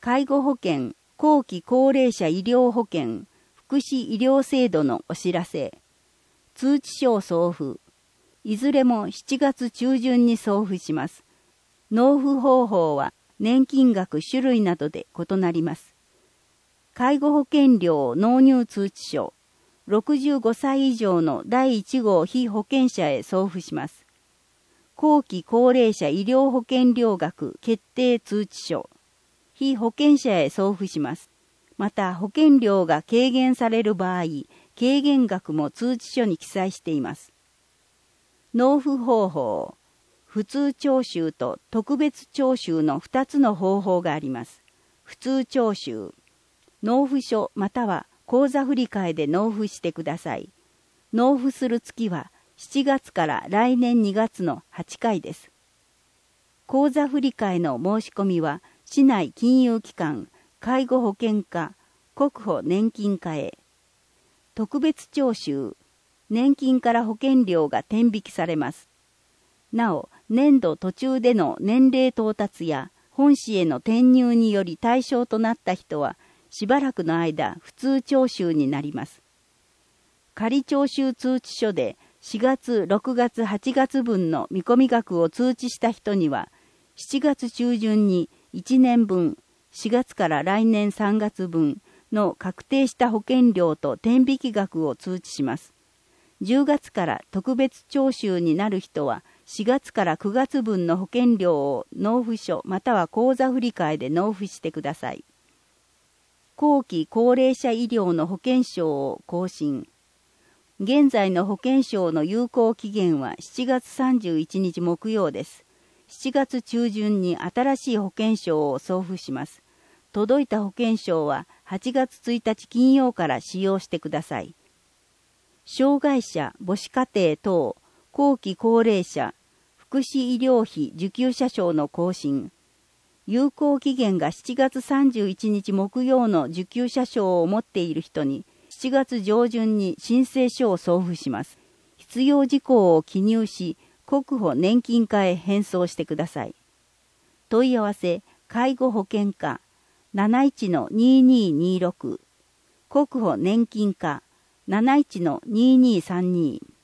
介護保険、後期高齢者医療保険、福祉医療制度のお知らせ、通知書を送付、いずれも7月中旬に送付します。納付方法は年金額種類などで異なります。介護保険料納入通知書、65歳以上の第1号被保険者へ送付します。後期高齢者医療保険料額決定通知書、被保険者へ送付します。また保険料が軽減される場合、軽減額も通知書に記載しています。納付方法、普通徴収と特別徴収の2つの方法があります。普通徴収、納付書または口座振替で納付してください。納付する月は7月から来年2月の8回です。口座振替の申し込みは市内金融機関、介護保険課、国保年金課へ。特別徴収、年金から保険料が天引きされます。なお、年度途中での年齢到達や本市への転入により対象となった人は、しばらくの間普通徴収になります。仮徴収通知書で4月、6月、8月分の見込み額を通知した人には、7月中旬に1年分、4月から来年3月分の確定した保険料と天引き額を通知します。10月から特別徴収になる人は、4月から9月分の保険料を納付書または口座振替で納付してください。後期高齢者医療の保険証を更新。現在の保険証の有効期限は7月31日木曜です。7月中旬に新しい保険証を送付します。届いた保険証は8月1日金曜から使用してください。障害者、母子家庭等、後期高齢者、福祉医療費受給者証の更新。有効期限が7月31日木曜の受給者証を持っている人に、7月上旬に申請書を送付します。必要事項を記入し、国保年金課へ返送してください。問い合わせ、介護保険課 71-2226 国保年金課 71-2232